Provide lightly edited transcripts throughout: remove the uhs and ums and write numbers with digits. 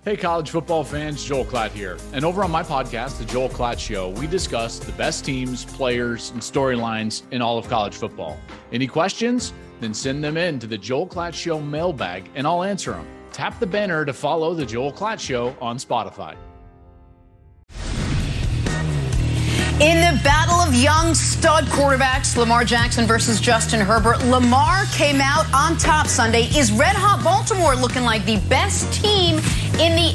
Hey, college football fans, Joel Klatt here. And over on my podcast, The Joel Klatt Show, we discuss the best teams, players, and storylines in all of college football. Any questions? Then send them in to the Joel Klatt Show mailbag, and I'll answer them. Tap the banner to follow The Joel Klatt Show on Spotify. In the battle of young stud quarterbacks, Lamar Jackson versus Justin Herbert, Lamar came out on top Sunday. Is Red Hot Baltimore looking like the best team in the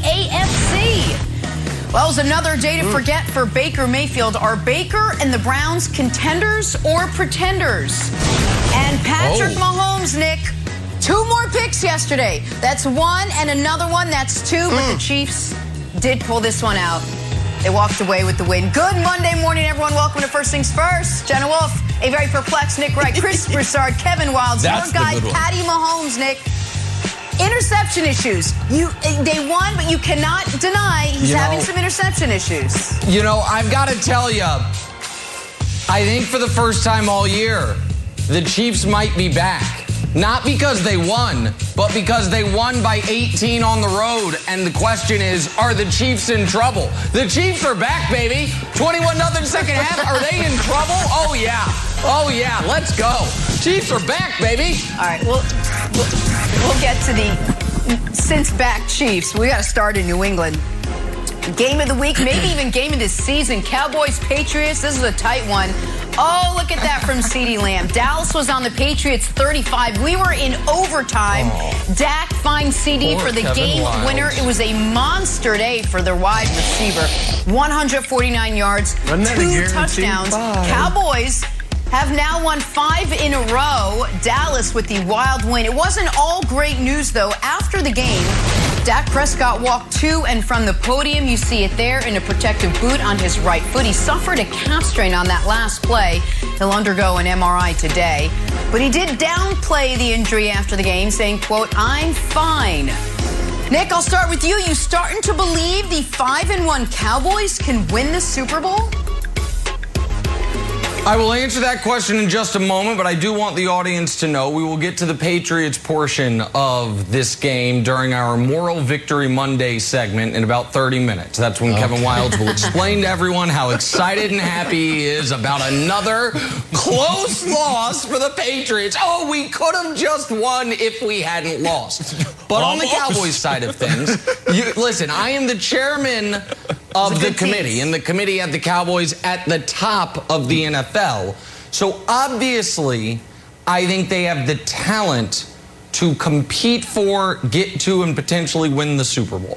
AFC? Well, it was another day to forget for Baker Mayfield. Are Baker and the Browns contenders or pretenders? And Patrick Mahomes, Nick, 2 more picks yesterday. That's 1 and another one. That's 2, but the Chiefs did pull this one out. They walked away with the win. Good Monday morning, everyone. Welcome to First Things First. Jenna Wolf, a very perplexed Nick Wright, Chris Broussard, Kevin Wildes, your guy, Patty Mahomes, Nick. Interception issues. They won, but you cannot deny he's having some interception issues. You know, I've got to tell you, I think for the first time all year, the Chiefs might be back. Not because they won, but because they won by 18 on the road. And the question is, are the Chiefs in trouble? The Chiefs are back, baby. 21-0 second half. Are they in trouble? Oh, yeah. Oh, yeah. Let's go. Chiefs are back, baby. All right, we'll get to the since back Chiefs. We got to start in New England. Game of the week, maybe even game of the season. Cowboys, Patriots. This is a tight one. Oh, look at that from CeeDee Lamb. Dallas was on the Patriots 35. We were in overtime. Dak finds CeeDee for the game winner. It was a monster day for their wide receiver. 149 yards, 2 touchdowns. Cowboys have now won 5 in a row. Dallas with the wild win. It wasn't all great news, though. After the game, Dak Prescott walked to and from the podium. You see it there in a protective boot on his right foot. He suffered a calf strain on that last play. He'll undergo an MRI today. But he did downplay the injury after the game, saying, quote, "I'm fine." Nick, I'll start with you. You starting to believe the 5-1 Cowboys can win the Super Bowl? I will answer that question in just a moment, but I do want the audience to know we will get to the Patriots portion of this game during our Moral Victory Monday segment in about 30 minutes. That's when Kevin Wildes will explain to everyone how excited and happy he is about another close loss for the Patriots. Oh, we could have just won if we hadn't lost. But on the Cowboys side of things, listen, I am the chairman of the committee, and the committee had the Cowboys at the top of the NFL. So obviously, I think they have the talent to compete for, get to, and potentially win the Super Bowl.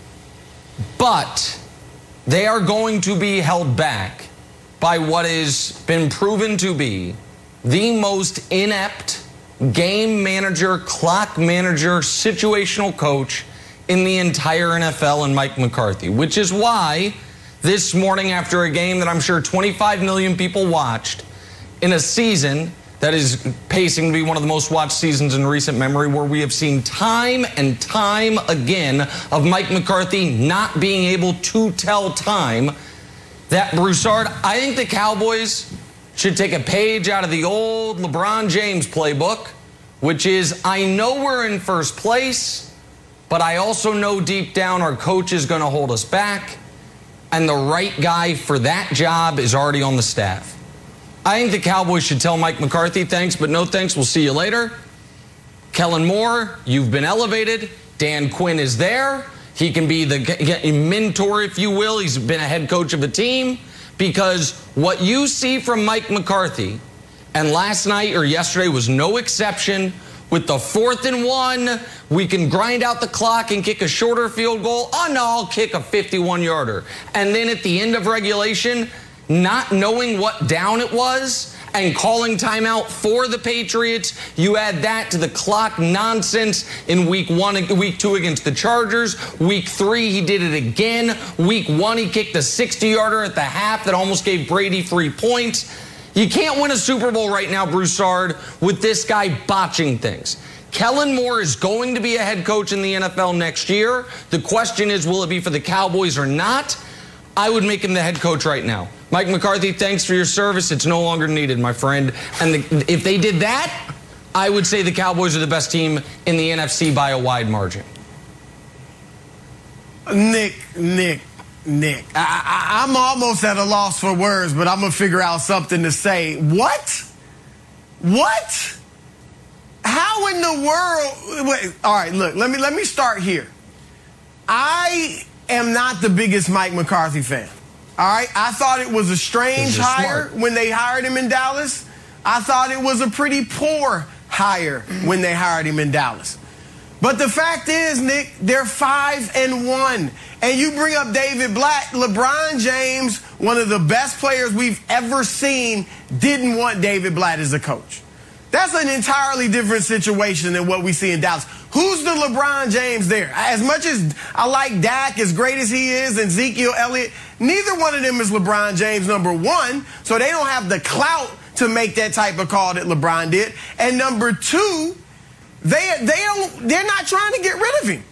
But they are going to be held back by what has been proven to be the most inept game manager, clock manager, situational coach in the entire NFL, and Mike McCarthy, which is why this morning, after a game that I'm sure 25 million people watched, in a season that is pacing to be one of the most watched seasons in recent memory, where we have seen time and time again of Mike McCarthy not being able to tell time, that Broussard, I think the Cowboys should take a page out of the old LeBron James playbook, which is, I know we're in first place, but I also know deep down our coach is going to hold us back, and the right guy for that job is already on the staff. I think the Cowboys should tell Mike McCarthy, thanks, but no thanks, we'll see you later. Kellen Moore, you've been elevated. Dan Quinn is there. He can be the mentor, if you will. He's been a head coach of a team. Because what you see from Mike McCarthy, and last night or yesterday was no exception, with the 4th and 1, we can grind out the clock and kick a shorter field goal. Oh, no, I'll kick a 51-yarder. And then at the end of regulation, not knowing what down it was and calling timeout for the Patriots. You add that to the clock nonsense in week 2 against the Chargers. Week 3, he did it again. Week 1, he kicked a 60-yarder at the half that almost gave Brady 3 points. You can't win a Super Bowl right now, Broussard, with this guy botching things. Kellen Moore is going to be a head coach in the NFL next year. The question is, will it be for the Cowboys or not? I would make him the head coach right now. Mike McCarthy, thanks for your service. It's no longer needed, my friend. And if they did that, I would say the Cowboys are the best team in the NFC by a wide margin. Nick. I'm almost at a loss for words, but I'm going to figure out something to say. What? How in the world? Wait, all right, look, let me start here. I am not the biggest Mike McCarthy fan. All right, I thought it was a strange hire when they hired him in Dallas. I thought it was a pretty poor hire when they hired him in Dallas. But the fact is, Nick, they're 5-1. And you bring up David Blatt. LeBron James, one of the best players we've ever seen, didn't want David Blatt as a coach. That's an entirely different situation than what we see in Dallas. Who's the LeBron James there? As much as I like Dak, as great as he is, and Ezekiel Elliott, neither one of them is LeBron James, number one. So they don't have the clout to make that type of call that LeBron did. And number two, they're not trying to get rid of him.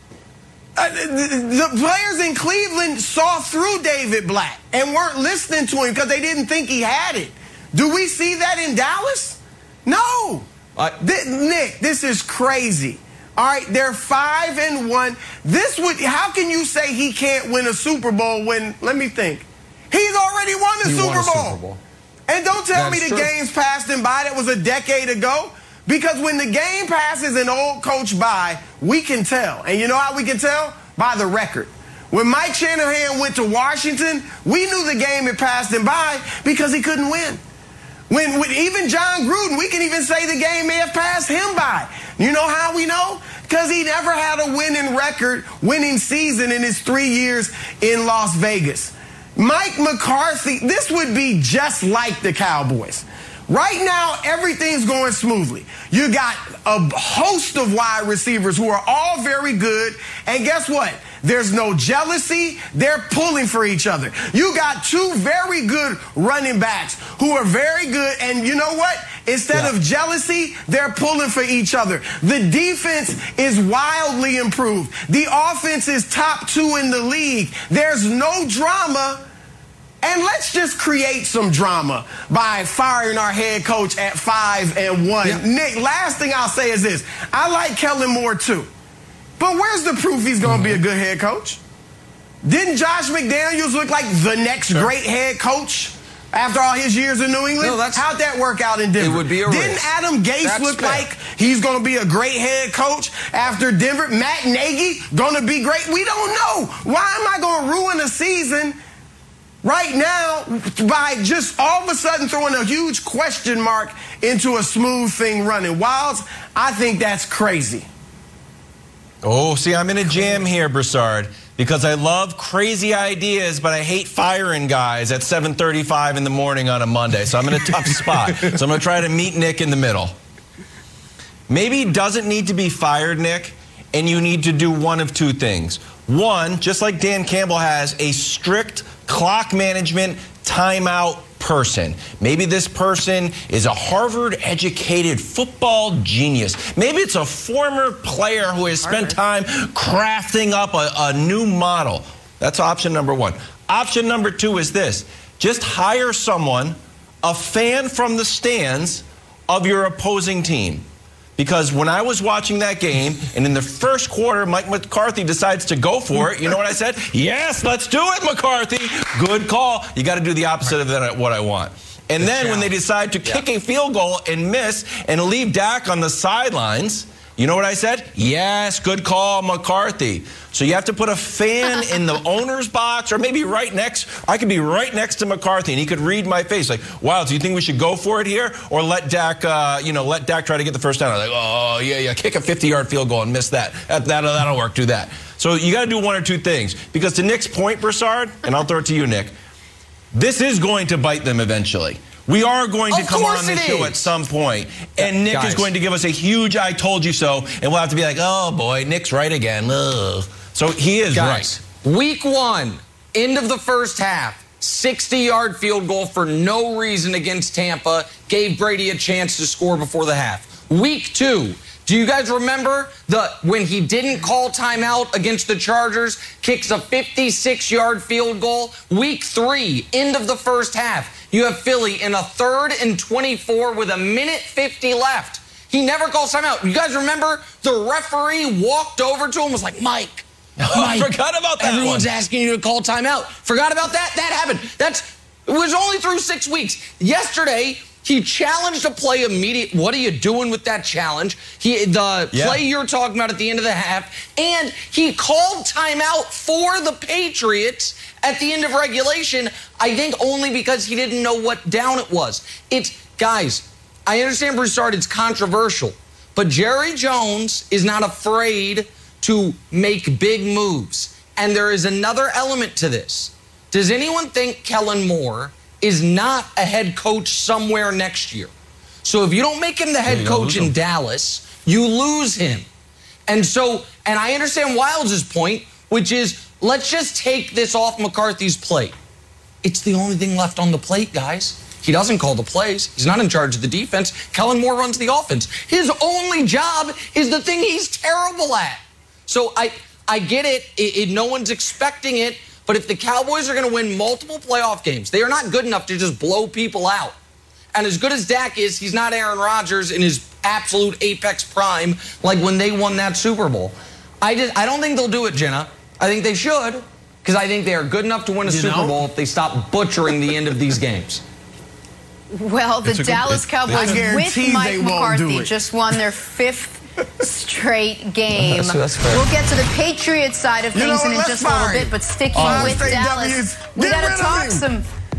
The players in Cleveland saw through David Blatt and weren't listening to him because they didn't think he had it. Do we see that in Dallas? No. Nick, this is crazy. All right, they're 5-1. How can you say he can't win a Super Bowl when, let me think, he's already won the Super Bowl. And don't tell me the game's passed him by. That was a decade ago. Because when the game passes an old coach by, we can tell. And you know how we can tell? By the record. When Mike Shanahan went to Washington, we knew the game had passed him by because he couldn't win. When even John Gruden, we can even say the game may have passed him by. You know how we know? Because he never had a winning season in his 3 years in Las Vegas. Mike McCarthy, this would be just like the Cowboys. Right now, everything's going smoothly. You got a host of wide receivers who are all very good. And guess what? There's no jealousy. They're pulling for each other. You got two very good running backs who are very good. And you know what? Instead of jealousy, they're pulling for each other. The defense is wildly improved. The offense is top 2 in the league. There's no drama. And let's just create some drama by firing our head coach at 5-1. Yeah. Nick, last thing I'll say is this. I like Kellen Moore too. But where's the proof he's going to be a good head coach? Didn't Josh McDaniels look like the next great head coach after all his years in New England? How'd that work out in Denver? It would be a Didn't risk. Adam Gase look like he's going to be a great head coach after Denver? Matt Nagy going to be great? We don't know. Why am I going to ruin a season right now by just all of a sudden throwing a huge question mark into a smooth thing running? Wilds, I think that's crazy. Oh, see, I'm in a jam here, Broussard, because I love crazy ideas, but I hate firing guys at 7:35 in the morning on a Monday. So I'm in a tough spot. So I'm going to try to meet Nick in the middle. Maybe he doesn't need to be fired, Nick, and you need to do one of two things. One, just like Dan Campbell has, a strict clock management timeout person. Maybe this person is a Harvard-educated football genius. Maybe it's a former player who has spent time crafting up a new model. That's option number one. Option number two is this. Just hire someone, a fan from the stands of your opposing team. Because when I was watching that game, and in the first quarter, Mike McCarthy decides to go for it, you know what I said? Yes, let's do it, McCarthy. Good call. You got to do the opposite of what I want. And then when they decide to kick a field goal and miss and leave Dak on the sidelines, you know what I said? Yes, good call, McCarthy. So you have to put a fan in the owner's box, or maybe right next. I could be right next to McCarthy, and he could read my face like, "Wow, do you think we should go for it here, or let Dak, let Dak try to get the first down?" I'm like, "Oh yeah, kick a 50-yard field goal and miss that. That'll work. Do that." So you got to do one or two things, because to Nick's point, Broussard, and I'll throw it to you, Nick. This is going to bite them eventually. We are going to come on this show at some point, and Nick is going to give us a huge "I told you so," and we'll have to be like, "Oh boy, Nick's right again." Ugh. So he is right. Week 1, end of the first half, 60-yard field goal for no reason against Tampa, gave Brady a chance to score before the half. Week 2. Do you guys remember when he didn't call timeout against the Chargers, kicks a 56-yard field goal? Week 3, end of the first half. You have Philly in a 3rd and 24 with 1:50 left. He never calls timeout. You guys remember the referee walked over to him and was like, Mike, I forgot about that. Everyone's asking you to call timeout. Forgot about that? That happened. It was only through 6 weeks. Yesterday, he challenged a play immediately. What are you doing with that challenge? Play you're talking about at the end of the half, and he called timeout for the Patriots at the end of regulation, I think only because he didn't know what down it was. Guys, I understand, Broussard, it's controversial, but Jerry Jones is not afraid to make big moves. And there is another element to this. Does anyone think Kellen Moore is not a head coach somewhere next year? So if you don't make him the head coach in Dallas, you lose him. And I understand Wilds' point, which is, let's just take this off McCarthy's plate. It's the only thing left on the plate, guys. He doesn't call the plays. He's not in charge of the defense. Kellen Moore runs the offense. His only job is the thing he's terrible at. So I get it. No one's expecting it. But if the Cowboys are going to win multiple playoff games, they are not good enough to just blow people out. And as good as Dak is, he's not Aaron Rodgers in his absolute apex prime like when they won that Super Bowl. I don't think they'll do it, Jenna. I think they should, because I think they are good enough to win a Super Bowl if they stop butchering the end of these games. Well, the Dallas Cowboys with Mike McCarthy just won their 5th straight game. That's fair. We'll get to the Patriots side of things in just a little bit, but sticking with Dallas, we got to talk some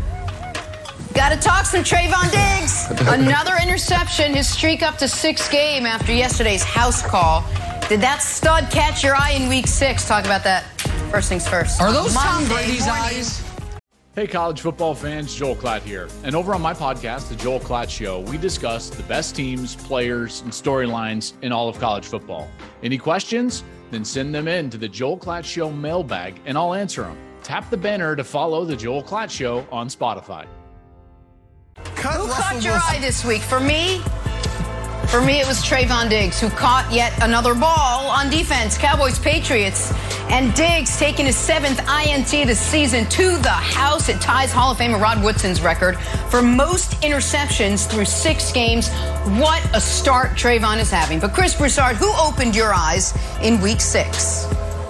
Trayvon Diggs. Another interception, his streak up to 6 games after yesterday's house call. Did that stud catch your eye in week 6? Talk about that. First things first. Are those Tom Brady's eyes? Hey, college football fans, Joel Klatt here. And over on my podcast, The Joel Klatt Show, we discuss the best teams, players, and storylines in all of college football. Any questions? Then send them in to the Joel Klatt Show mailbag, and I'll answer them. Tap the banner to follow The Joel Klatt Show on Spotify. Who caught your eye this week? For me, it was Trayvon Diggs, who caught yet another ball on defense. Cowboys, Patriots, and Diggs taking his 7th INT of the season to the house. It ties Hall of Famer Rod Woodson's record for most interceptions through 6 games. What a start Trayvon is having. But Chris Broussard, who opened your eyes in week 6?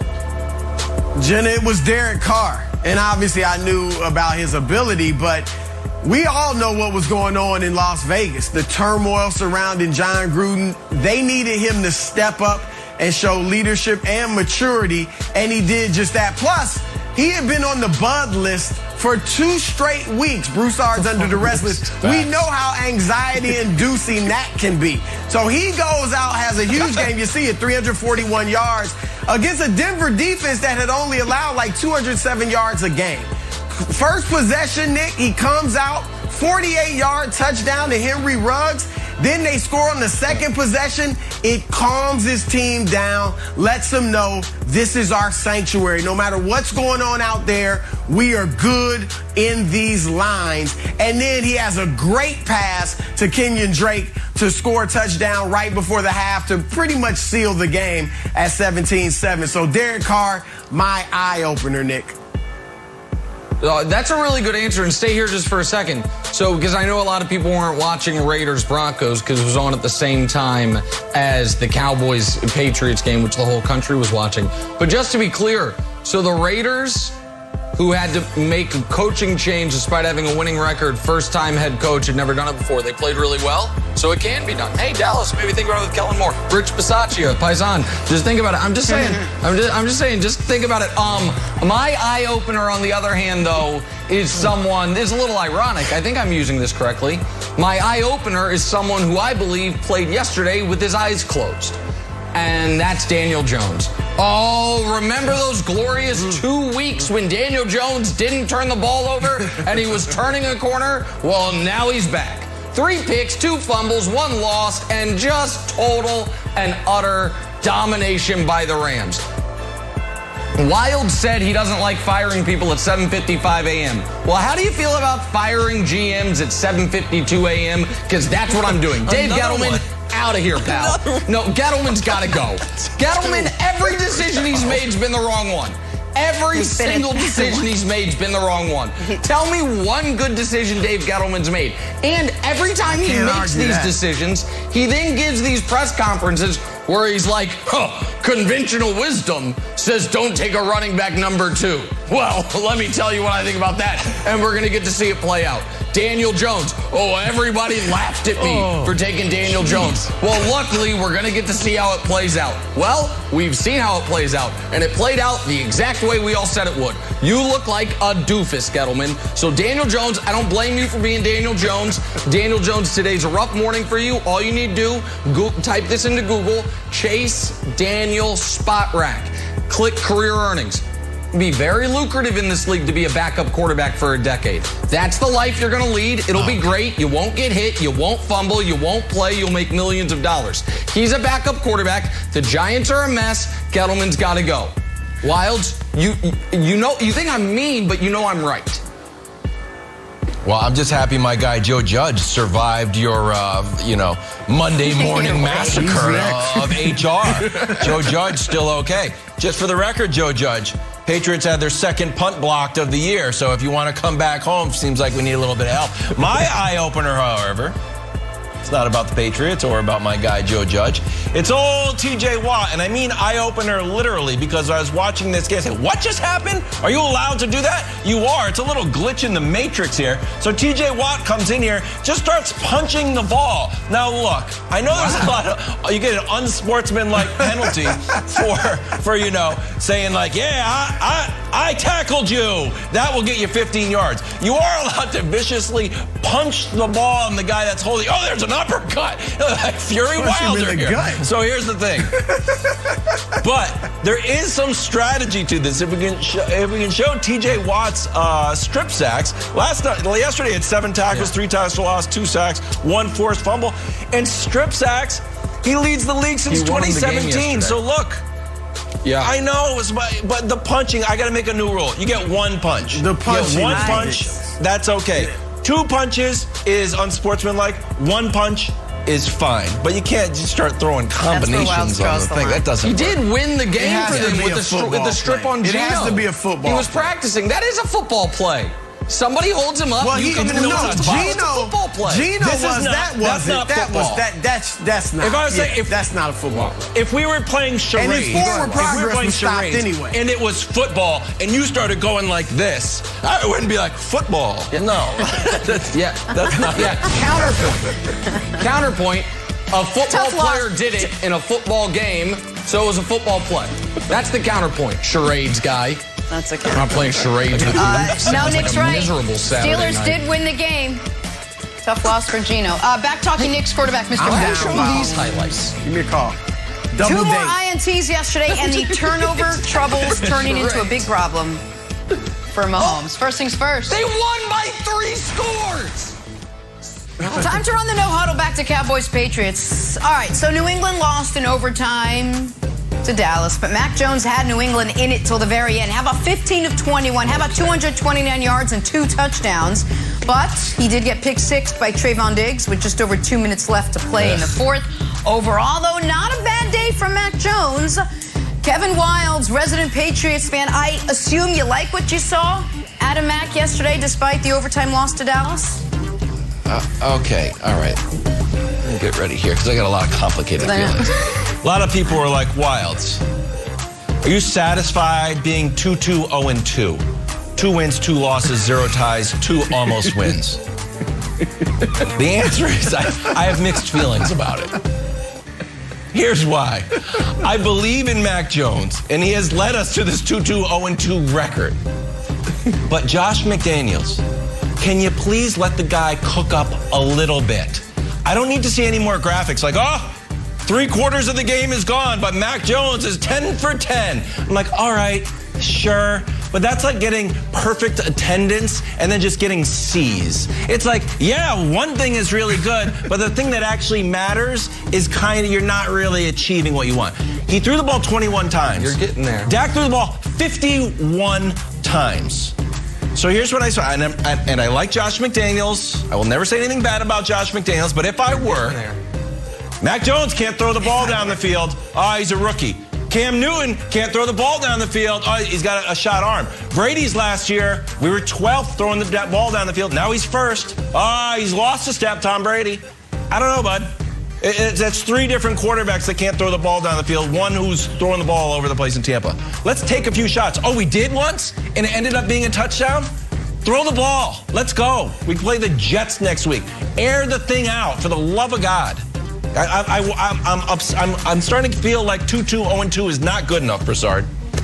Jenna, it was Derek Carr. And obviously I knew about his ability, but we all know what was going on in Las Vegas. The turmoil surrounding John Gruden. They needed him to step up and show leadership and maturity, and he did just that. Plus, he had been on the Bud list for 2 straight weeks. Broussard's under the rest list. We know how anxiety-inducing that can be. So he goes out, has a huge game. You see it, 341 yards against a Denver defense that had only allowed like 207 yards a game. First possession, Nick, he comes out, 48-yard touchdown to Henry Ruggs. Then they score on the second possession. It calms his team down, lets them know this is our sanctuary. No matter what's going on out there, we are good in these lines. And then he has a great pass to Kenyon Drake to score a touchdown right before the half to pretty much seal the game at 17-7. So Derek Carr, my eye-opener, Nick. That's a really good answer, and stay here just for a second. So, because I know a lot of people weren't watching Raiders-Broncos because it was on at the same time as the Cowboys-Patriots game, which the whole country was watching. But just to be clear, so the Raiders, who had to make a coaching change despite having a winning record, first-time head coach, had never done it before. They played really well, so it can be done. Hey, Dallas, maybe think about it with Kellen Moore. Rich Bisaccia, Paisan, just think about it. I'm just saying, just think about it. My eye-opener, on the other hand, though, is someone, this is a little ironic. I think I'm using this correctly. My eye-opener is someone who I believe played yesterday with his eyes closed. And that's Daniel Jones. Oh, remember those glorious 2 weeks when Daniel Jones didn't turn the ball over and he was turning a corner? Well, now he's back. 3 picks, 2 fumbles, 1 loss, and just total and utter domination by the Rams. Wild said he doesn't like firing people at 7:55 a.m. Well, how do you feel about firing GMs at 7:52 a.m.? Because that's what I'm doing. Dave Gettleman, out of here, pal. No, Gettleman's got to go. Gettleman, every decision he's made's been the wrong one. Every single decision he's made's been the wrong one. Tell me one good decision Dave Gettleman's made. And every time he makes these decisions, he then gives these press conferences where he's like, conventional wisdom says don't take a running back number 2. Well, let me tell you what I think about that, and we're going to get to see it play out. Daniel Jones. Everybody laughed at me for taking Daniel Jones. Well, luckily, we're going to get to see how it plays out. Well, we've seen how it plays out, and it played out the exact way we all said it would. You look like a doofus, Gettleman. So Daniel Jones, I don't blame you for being Daniel Jones. Daniel Jones, today's a rough morning for you. All you need to do, type this into Google, Chase Daniel Spot Rack. Click career earnings. Be very lucrative in this league to be a backup quarterback for a decade. That's the life you're going to lead. It'll be great. You won't get hit. You won't fumble. You won't play. You'll make millions of dollars. He's a backup quarterback. The Giants are a mess. Gettleman's got to go. Wilds, you think I'm mean, but you know I'm right. Well, I'm just happy my guy Joe Judge survived your, Monday morning massacre of HR. Joe Judge still okay. Just for the record, Joe Judge, Patriots had their second punt blocked of the year, so if you want to come back home, seems like we need a little bit of help. My eye-opener, however, it's not about the Patriots or about my guy Joe Judge. It's old TJ Watt, and I mean eye-opener literally, because I was watching this game and said, what just happened? Are you allowed to do that? You are. It's a little glitch in the matrix here. So TJ Watt comes in here, just starts punching the ball. Now look, I know there's a lot of, you get an unsportsmanlike penalty for saying like, yeah, I tackled you. That will get you 15 yards. You are allowed to viciously punch the ball on the guy that's holding. Oh, there's an uppercut. Like Fury Wilder here. So here's the thing. But there is some strategy to this. If we can show TJ Watt's strip sacks. Yesterday he had 7 tackles, 3 tackles for loss, 2 sacks, 1 forced fumble. And strip sacks, he leads the league since 2017. So look. Yeah, I know, but the punching, I got to make a new rule. You get 1 punch. The punch. You get 1 punch, that's okay. 2 punches is unsportsmanlike. 1 punch is fine. But you can't just start throwing combinations on the thing. That doesn't work. He did win the game for them with the strip on Gino. It has to be a football. He was practicing. That is a football play. Somebody holds him up. Well, Gino was that's not. If I was saying, that's not a football play. If we were playing charades, and his forward progress was stopped anyway, and it was football, and you started going like this, I wouldn't be like football. Yeah. No, that's not. Yeah, counterpoint. A football player did it in a football game, so it was a football play. That's the counterpoint. Charades guy. That's okay. I'm not playing charades with you. No, Nick's right. Steelers did win the game. Tough loss for Gino. Back talking Knicks quarterback, Mr. Brown. These highlights. Give me a call. 2 more INTs yesterday, and the turnover troubles turning into a big problem for Mahomes. First things first. They won by 3 scores. Time to run the no huddle back to Cowboys Patriots. All right, so New England lost in overtime to Dallas, but Mac Jones had New England in it till the very end. How about 15 of 21? How about 229 yards and 2 touchdowns? But he did get pick 6 by Trayvon Diggs with just over 2 minutes left to play in the 4th. Overall, though, not a bad day for Mac Jones. Kevin Wilds, resident Patriots fan, I assume you like what you saw out of Mac yesterday despite the overtime loss to Dallas? Okay, all right. Let me get ready here because I got a lot of complicated feelings. A lot of people were like, Wilds, are you satisfied being 2-2-0-2? 2 wins, 2 losses, 0 ties, 2 almost wins. The answer is I have mixed feelings about it. Here's why. I believe in Mac Jones, and he has led us to this 2-2-0-2 record. But Josh McDaniels, can you please let the guy cook up a little bit? I don't need to see any more graphics like, 3/4 of the game is gone, but Mac Jones is 10 for 10. I'm like, all right, sure. But that's like getting perfect attendance and then just getting C's. It's like, yeah, one thing is really good, but the thing that actually matters is you're not really achieving what you want. He threw the ball 21 times. You're getting there. Dak threw the ball 51 times. So here's what I saw, and I like Josh McDaniels. I will never say anything bad about Josh McDaniels, but if I were, Mac Jones can't throw the ball down the field. He's a rookie. Cam Newton can't throw the ball down the field. He's got a shot arm. Brady's last year, we were 12th throwing the ball down the field. Now he's first. He's lost a step, Tom Brady. I don't know, bud. That's 3 different quarterbacks that can't throw the ball down the field, one who's throwing the ball all over the place in Tampa. Let's take a few shots. Oh, we did once, and it ended up being a touchdown? Throw the ball. Let's go. We play the Jets next week. Air the thing out, for the love of God. I'm starting to feel like 2-2, 0-2 is not good enough, Broussard.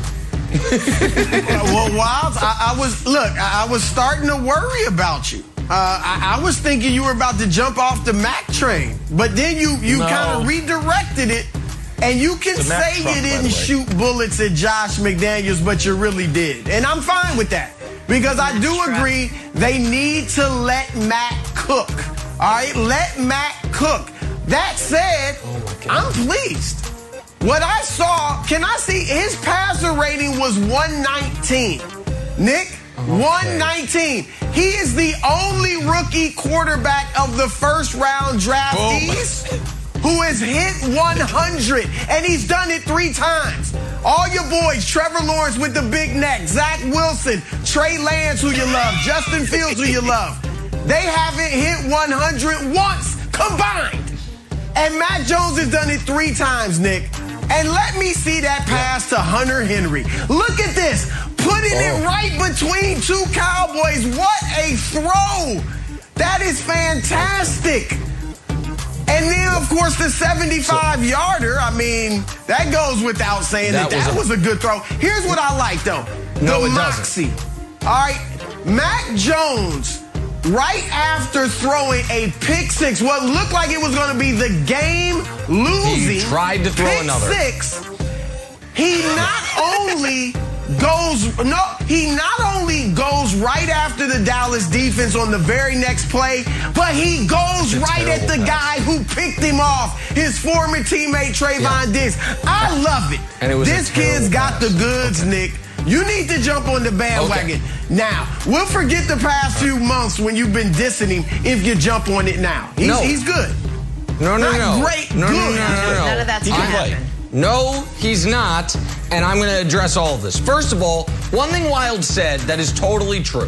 Well, Wildes, I was starting to worry about you. I was thinking you were about to jump off the Mac train, but then you kind of redirected it, and you can say you didn't shoot bullets at Josh McDaniels, but you really did. And I'm fine with that, because I do agree they need to let Mac cook. All right, let Mac cook. That said, I'm pleased. What I saw, can I see his passer rating was 119. Nick, 119. He is the only rookie quarterback of the first round draftees who has hit 100, and he's done it 3 times. All your boys, Trevor Lawrence with the big neck, Zach Wilson, Trey Lance, who you love, Justin Fields, who you love. They haven't hit 100 once combined. And Mac Jones has done it 3 times, Nick. And let me see that pass to Hunter Henry. Look at this. Putting it right between 2 Cowboys. What a throw. That is fantastic. And then, of course, the 75-yarder. I mean, that goes without saying that was a good throw. Here's what I like, though. No, the it moxie. All right. Mac Jones, right after throwing a pick 6, what looked like it was going to be the game-losing he tried to throw pick another 6, he not only goes right after the Dallas defense on the very next play, but he goes right at the guy who picked him off, his former teammate Trayvon Diggs. I love it. And this kid's got the goods, Nick. You need to jump on the bandwagon. Now, we'll forget the past few months when you've been dissing him if you jump on it now. He's good. No. Great, good. No. None of that's going to happen. No, he's not, and I'm going to address all of this. First of all, one thing Wildes said that is totally true.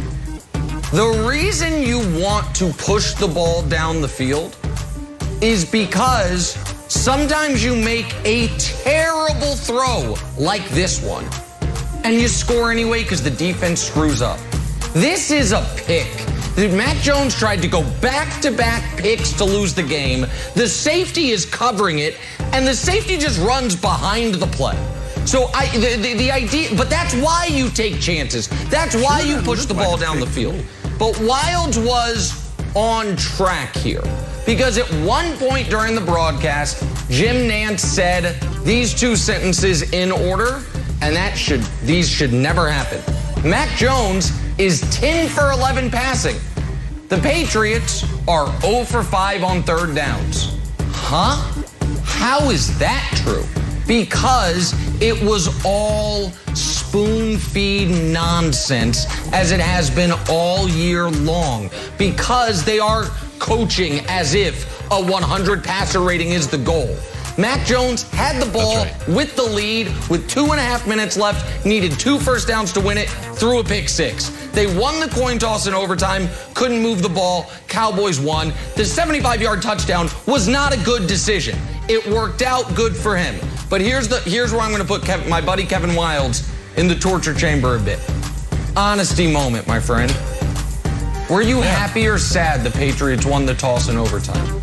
The reason you want to push the ball down the field is because sometimes you make a terrible throw like this one, and you score anyway because the defense screws up. This is a pick. Mac Jones tried to go back-to-back picks to lose the game. The safety is covering it, and the safety just runs behind the play. So the idea, but that's why you take chances. That's why you push the ball down the field. But Wildes was on track here, because at one point during the broadcast, Jim Nantz said these 2 sentences in order, and these should never happen. Mac Jones is 10 for 11 passing. The Patriots are 0 for 5 on 3rd downs. Huh? How is that true? Because it was all spoon-feed nonsense, as it has been all year long. Because they are coaching as if a 100 passer rating is the goal. Mac Jones had the ball with the lead with 2.5 minutes left, needed 2 first downs to win it, threw a pick 6. They won the coin toss in overtime, couldn't move the ball, Cowboys won. The 75-yard touchdown was not a good decision. It worked out good for him. But here's where I'm going to put my buddy Kevin Wildes in the torture chamber a bit. Honesty moment, my friend. Were you happy or sad the Patriots won the toss in overtime?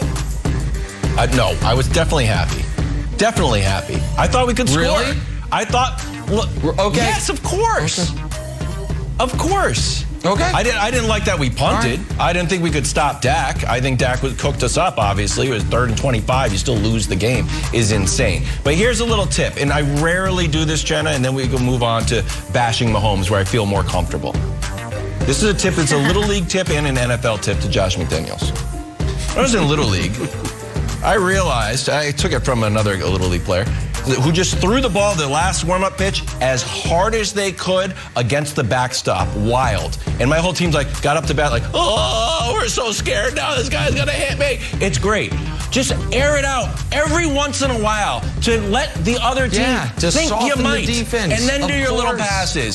No, I was definitely happy. Definitely happy. I thought we could score. Really? I thought, look, okay. Yes, of course. Okay. Of course. Okay. I didn't like that we punted. Right. I didn't think we could stop Dak. I think Dak cooked us up, obviously. It was 3rd and 25. You still lose the game. Is insane. But here's a little tip, and I rarely do this, Jenna, and then we can move on to bashing Mahomes, where I feel more comfortable. This is a tip. It's a Little League tip and an NFL tip to Josh McDaniels. When I was in Little League, I realized, I took it from another Little League player, who just threw the ball, the last warm-up pitch, as hard as they could against the backstop. Wild. And my whole team's like, got up to bat like, oh, we're so scared now. This guy's going to hit me. It's great. Just air it out every once in a while to let the other team to think you soften might. the defense. And then do your little passes.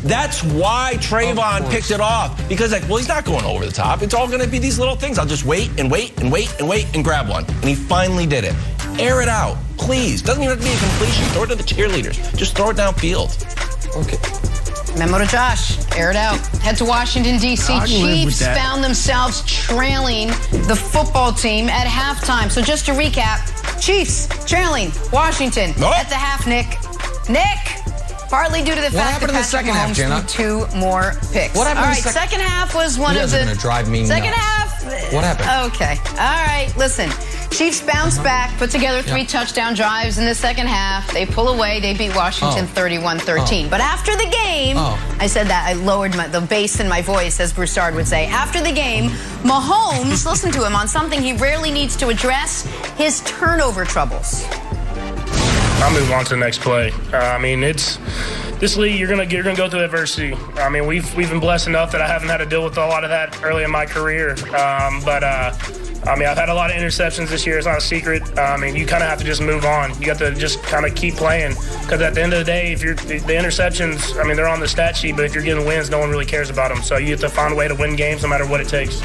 That's why Trayvon picked it off. Because, he's not going over the top. It's all going to be these little things. I'll just wait and wait and wait and wait and grab one. And he finally did it. Air it out, please. Doesn't even have to be a completion. Throw it to the cheerleaders. Just throw it downfield. Okay. Memo to Josh. Air it out. Head to Washington, D.C. Chiefs found themselves trailing the football team at halftime. So just to recap, Chiefs trailing Washington at the half, Nick. Partly due to the fact that Patrick Mahomes threw 2 more picks. What happened in the second half was one of the... going to drive me second nuts. half... What happened? Okay. All right, listen. Chiefs bounced back, put together 3 touchdown drives in the second half. They pull away. They beat Washington 31-13. But after the game, I said that. I lowered the bass in my voice, as Broussard would say. After the game, Mahomes, listen to him on something he rarely needs to address, his turnover troubles. I'll move on to the next play. It's this league. You're gonna go through adversity. We've been blessed enough that I haven't had to deal with a lot of that early in my career. I've had a lot of interceptions this year. It's not a secret. You kind of have to just move on. You have to just kind of keep playing, because at the end of the day, if the interceptions, they're on the stat sheet, but if you're getting wins, no one really cares about them. So you have to find a way to win games no matter what it takes.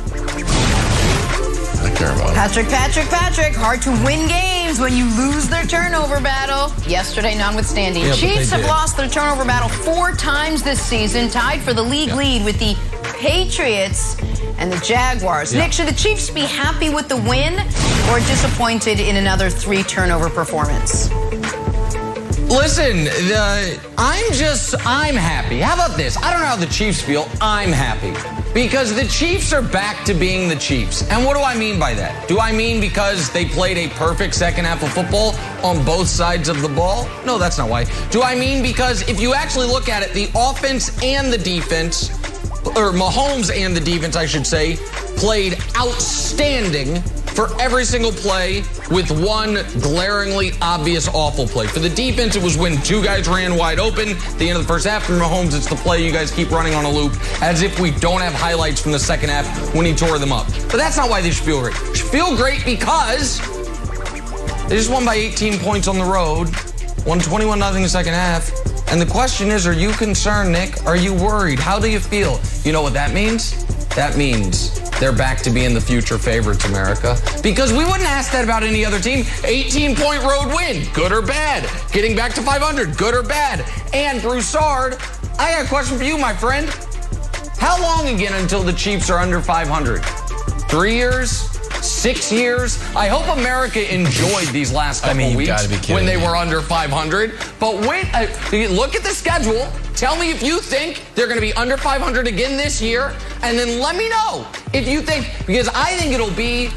Patrick. Hard to win games when you lose their turnover battle. Yesterday, notwithstanding. Chiefs have lost their turnover battle 4 times this season, tied for the league lead with the Patriots and the Jaguars. Nick, should the Chiefs be happy with the win or disappointed in another 3 turnover performance? Listen, I'm happy. How about this? I don't know how the Chiefs feel. I'm happy. Because the Chiefs are back to being the Chiefs. And what do I mean by that? Do I mean because they played a perfect second half of football on both sides of the ball? No, that's not why. Do I mean because if you actually look at it, the offense and the defense, or Mahomes and the defense, I should say, played outstanding for every single play, with one glaringly obvious awful play. For the defense, it was when 2 guys ran wide open at the end of the first half. For Mahomes, it's the play you guys keep running on a loop, as if we don't have highlights from the second half when he tore them up. But that's not why they should feel great. They should feel great because they just won by 18 points on the road, won 21-0 in the second half. And the question is, are you concerned, Nick? Are you worried? How do you feel? You know what that means? That means they're back to being the future favorites, America. Because we wouldn't ask that about any other team. 18-point road win, good or bad? Getting back to 500, good or bad? And Broussard, I got a question for you, my friend. How long again until the Chiefs are under 500? 3 years? 6 years? I hope America enjoyed these last couple weeks when they were under 500. But wait, look at the schedule. Tell me if you think they're going to be under 500 again this year, and then let me know if you think, because I think it'll be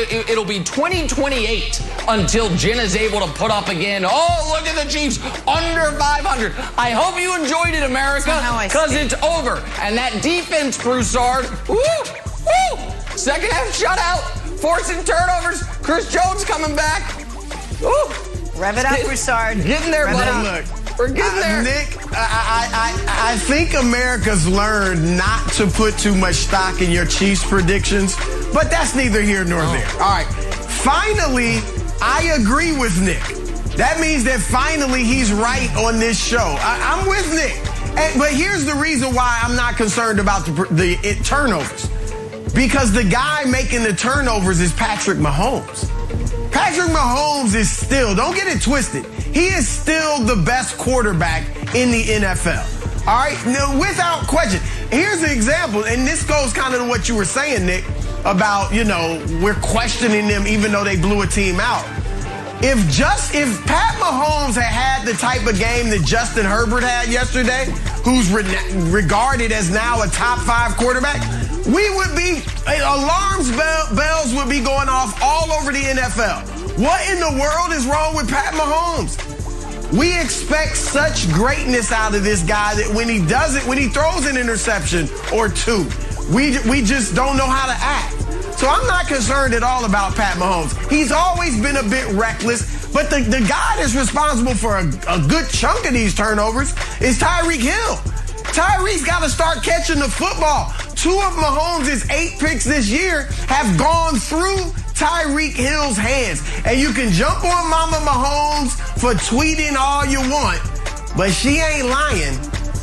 2028 until Jen is able to put up again. Oh, look at the Chiefs under 500. I hope you enjoyed it, America, because it's over. And that defense, Broussard, second half shutout, forcing turnovers. Chris Jones coming back. Rev it up, Broussard. Getting there, buddy. Look. We're getting there. Nick, I think America's learned not to put too much stock in your Chiefs predictions, but that's neither here nor there. All right. Finally, I agree with Nick. That means that finally he's right on this show. I'm with Nick. But here's the reason why I'm not concerned about the turnovers. Because the guy making the turnovers is Patrick Mahomes. Patrick Mahomes is still, don't get it twisted, he is still the best quarterback in the NFL. All right? Now, without question. Here's an example, and this goes kind of to what you were saying, Nick, about, we're questioning them even though they blew a team out. If Pat Mahomes had the type of game that Justin Herbert had yesterday, who's regarded as now a top 5 quarterback, we would be, bells would be going off all over the NFL. What in the world is wrong with Pat Mahomes? We expect such greatness out of this guy that when he does it, when he throws an interception or 2, we just don't know how to act. So I'm not concerned at all about Pat Mahomes. He's always been a bit reckless, but the guy that's responsible for a good chunk of these turnovers is Tyreek Hill. Tyreek's got to start catching the football. 2 of Mahomes' 8 picks this year have gone through Tyreek Hill's hands. And you can jump on Mama Mahomes for tweeting all you want, but she ain't lying.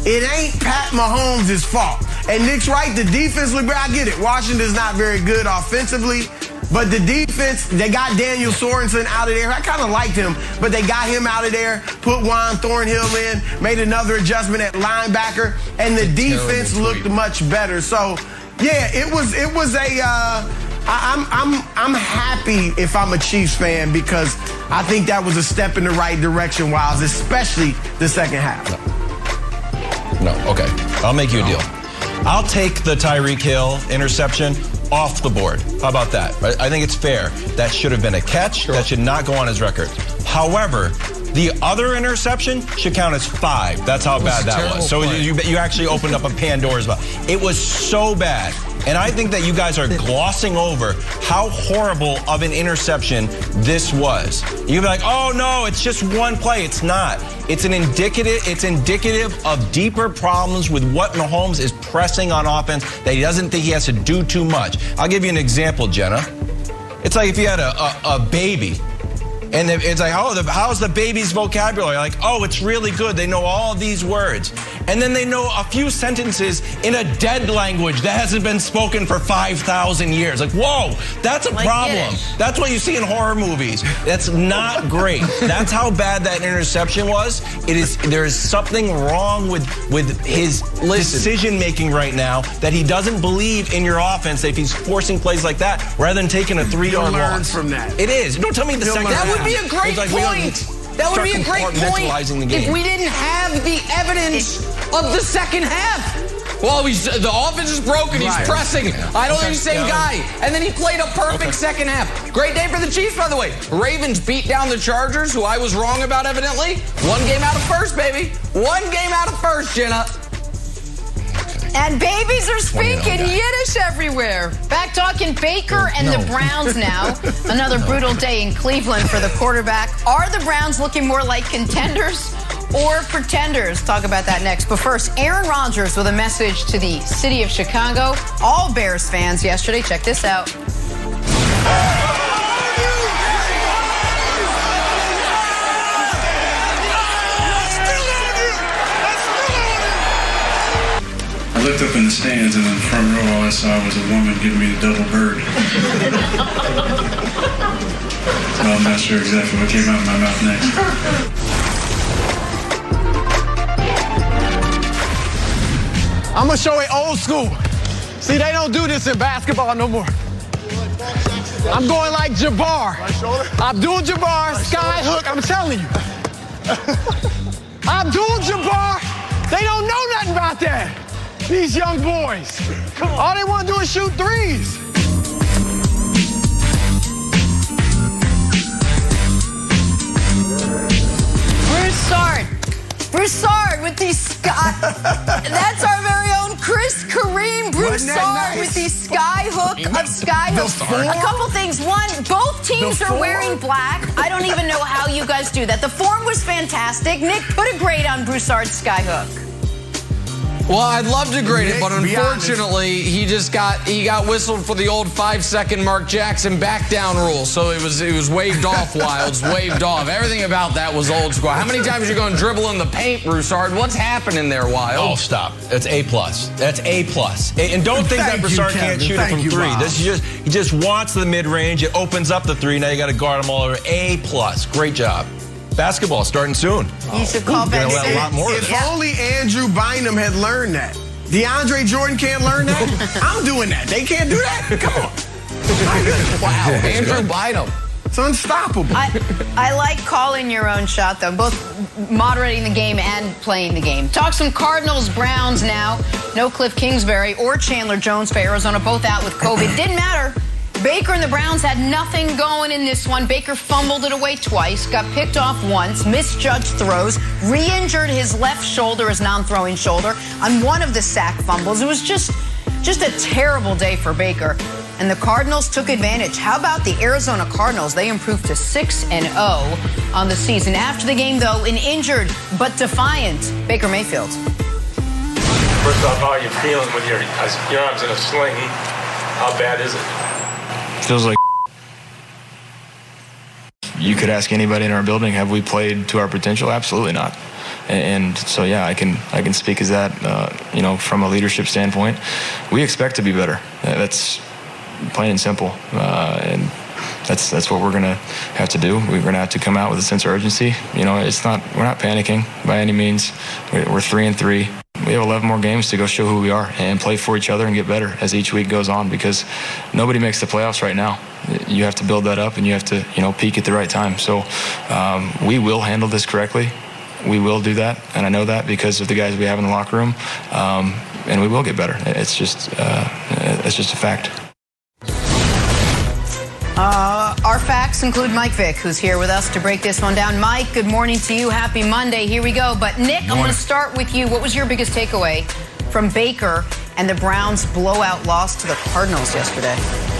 it ain't Pat Mahomes' fault. And Nick's right, the defense, I get it. Washington's not very good offensively, but the defense, they got Daniel Sorensen out of there. I kind of liked him, but they got him out of there, put Juan Thornhill in, made another adjustment at linebacker, and the defense looked much better. So, yeah, it was I'm happy if I'm a Chiefs fan because I think that was a step in the right direction, Wiles, especially the second half. No, okay. I'll make you a deal. I'll take the Tyreek Hill interception off the board. How about that? I think it's fair. That should have been a catch. Sure. That should not go on his record. However, the other interception should count as 5. That's how bad that was. So you actually opened up a Pandora's box. It was so bad. And I think that you guys are glossing over how horrible of an interception this was. You'd be like, oh no, it's just one play. It's not. It's indicative of deeper problems with what Mahomes is pressing on offense that he doesn't think he has to do too much. I'll give you an example, Jenna. It's like if you had a baby. And it's like, oh, how's the baby's vocabulary? Like, oh, it's really good. They know all these words. And then they know a few sentences in a dead language that hasn't been spoken for 5,000 years. Like, whoa, that's a problem. Yiddish. That's what you see in horror movies. That's not great. That's how bad that interception was. There is something wrong with his decision-making right now that he doesn't believe in your offense if he's forcing plays like that rather than taking a 3-yard loss. From that. It is. Don't tell me the second half. That would be a great point. That would be a great point if we didn't have the evidence of the second half. Well, the offense is broken. He's pressing. I don't think he's the same guy. And then he played a perfect second half. Great day for the Chiefs, by the way. Ravens beat down the Chargers, who I was wrong about, evidently. 1 game out of first, baby. 1 game out of first, Jenna. And babies are speaking Yiddish everywhere. Back talking Baker and the Browns now. Another brutal day in Cleveland for the quarterback. Are the Browns looking more like contenders or pretenders? Talk about that next. But first, Aaron Rodgers with a message to the city of Chicago. All Bears fans yesterday. Check this out. I looked up in the stands, and in the front row, all I saw was a woman giving me the double bird. So I'm not sure exactly what came out of my mouth next. I'm going to show it old school. See, they don't do this in basketball no more. I'm going like Jabbar. Abdul-Jabbar, sky hook, I'm telling you. Abdul-Jabbar, they don't know nothing about that. These young boys, all they want to do is shoot threes. Broussard with the sky. That's our very own Chris Kareem Broussard with the sky hook of sky hook. A couple things. One, both teams are wearing black. I don't even know how you guys do that. The form was fantastic. Nick, put a grade on Broussard's sky hook. Well, I'd love to grade it, but unfortunately, he got whistled for the old 5-second Mark Jackson back down rule. So it was waved off, Wilds, waved off. Everything about that was old school. How many times are you going to dribble in the paint, Broussard? What's happening there, Wild? Oh, stop. That's A+. That's A+. And don't think that Broussard can't shoot it from 3. This is he just wants the mid-range. It opens up the 3. Now you got to guard him all over. A+. Great job. Basketball starting soon. You should call back. A lot more. If only Andrew Bynum had learned that. DeAndre Jordan can't learn that. I'm doing that. They can't do that. Come on. Wow, Andrew Bynum. It's unstoppable. I like calling your own shot, though, both moderating the game and playing the game. Talk some Cardinals-Browns now. No Cliff Kingsbury or Chandler Jones for Arizona, both out with COVID. Didn't matter. Baker and the Browns had nothing going in this one. Baker fumbled it away twice, got picked off once, misjudged throws, re-injured his left shoulder, his non-throwing shoulder, on one of the sack fumbles. It was just a terrible day for Baker. And the Cardinals took advantage. How about the Arizona Cardinals? They improved to 6-0 on the season. After the game, though, an injured but defiant Baker Mayfield. First off, how are you feeling with your arm's in a sling? How bad is it? Feels like you could ask anybody in our building, have we played to our potential? Absolutely not. And so, yeah, I can speak as that, from a leadership standpoint. We expect to be better. That's plain and simple. And that's what we're going to have to do. We're going to have to come out with a sense of urgency. We're not panicking by any means. We're 3-3. We have 11 more games to go show who we are and play for each other and get better as each week goes on, because nobody makes the playoffs right now. You have to build that up, and you have to, peak at the right time. So we will handle this correctly. We will do that, and I know that because of the guys we have in the locker room, and we will get better. It's just a fact. Our facts include Mike Vick, who's here with us to break this one down. Mike, good morning to you. Happy Monday. Here we go. But, Nick, I'm going to start with you. What was your biggest takeaway from Baker and the Browns' blowout loss to the Cardinals yesterday?